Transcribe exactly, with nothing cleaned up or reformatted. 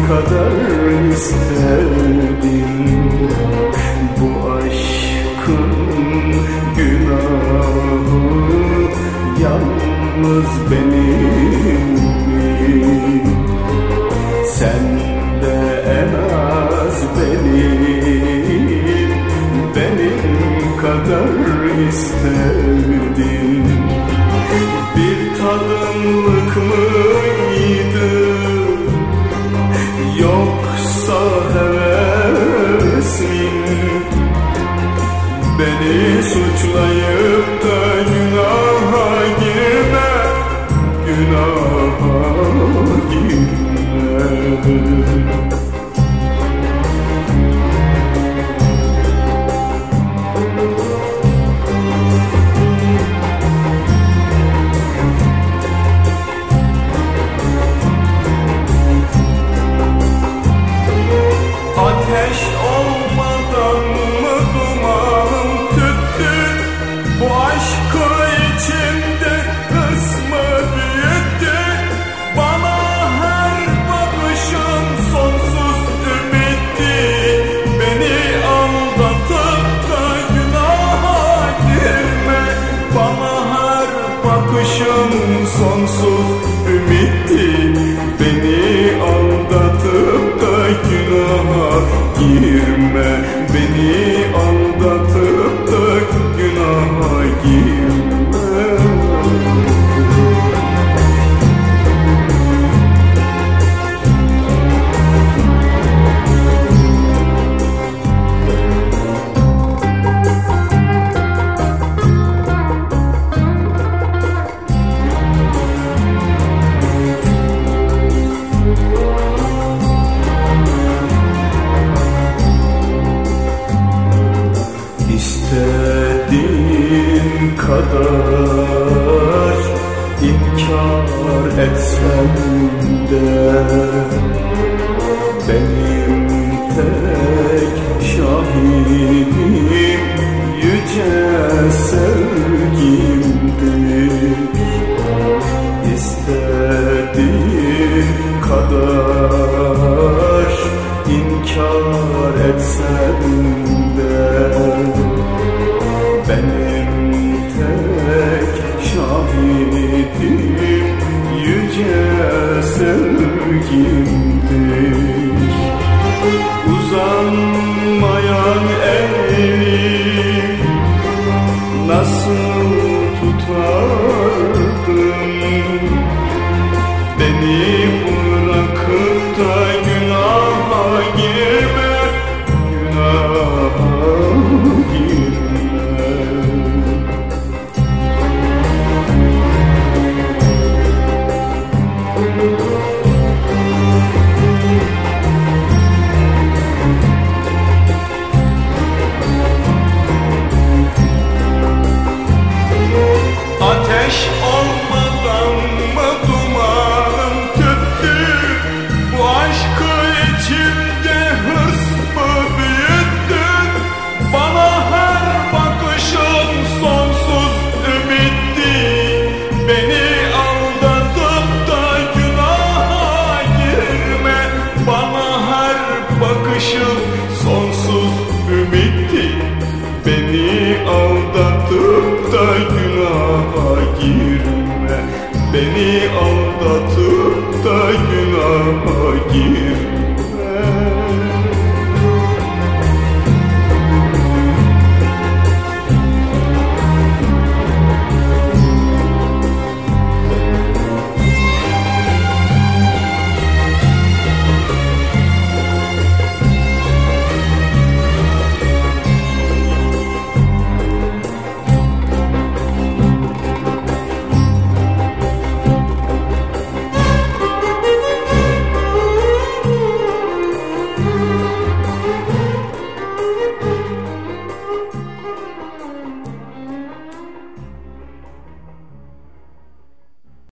kadar istedim. Bu aşkın günahı yalnız benim mi? Sen de en az benim, benim kadar istedin. Bir tadımlık mıydı, yoksa heves mi? Beni suçlayıp da günaha girme, günaha girme. Ateş olmadan mı dumanım tüttü? Bu aşkı içimde hırs mı büyüttü? Bana her bakışın sonsuz ümitti. Beni aldatıp da günaha girme. Bana her bakışın sonsuz ümitti. Beni aldatıp da günaha girme. Beni aldatıp da günaha girme. İstediğin kadar inkar etsen de benim tek şahidim yüce sevgimdir. İstediğin kadar inkar etsen de benim tek şahidim yüce sevgimdir. Uzanmayan elim nasıl tutardın? Beni bırakıp da günaha girme, günaha girme. Ateş olmadan mı dumanım tüttü? Bu aşkı içimde hırs mı büyüttü? Bana her bakışın sonsuz ümitti. Beni aldatıp da günaha girme. Bana her bakışın sonsuz ümitti. Beni aldatıp da günaha girme. Beni aldatıp da günaha girme.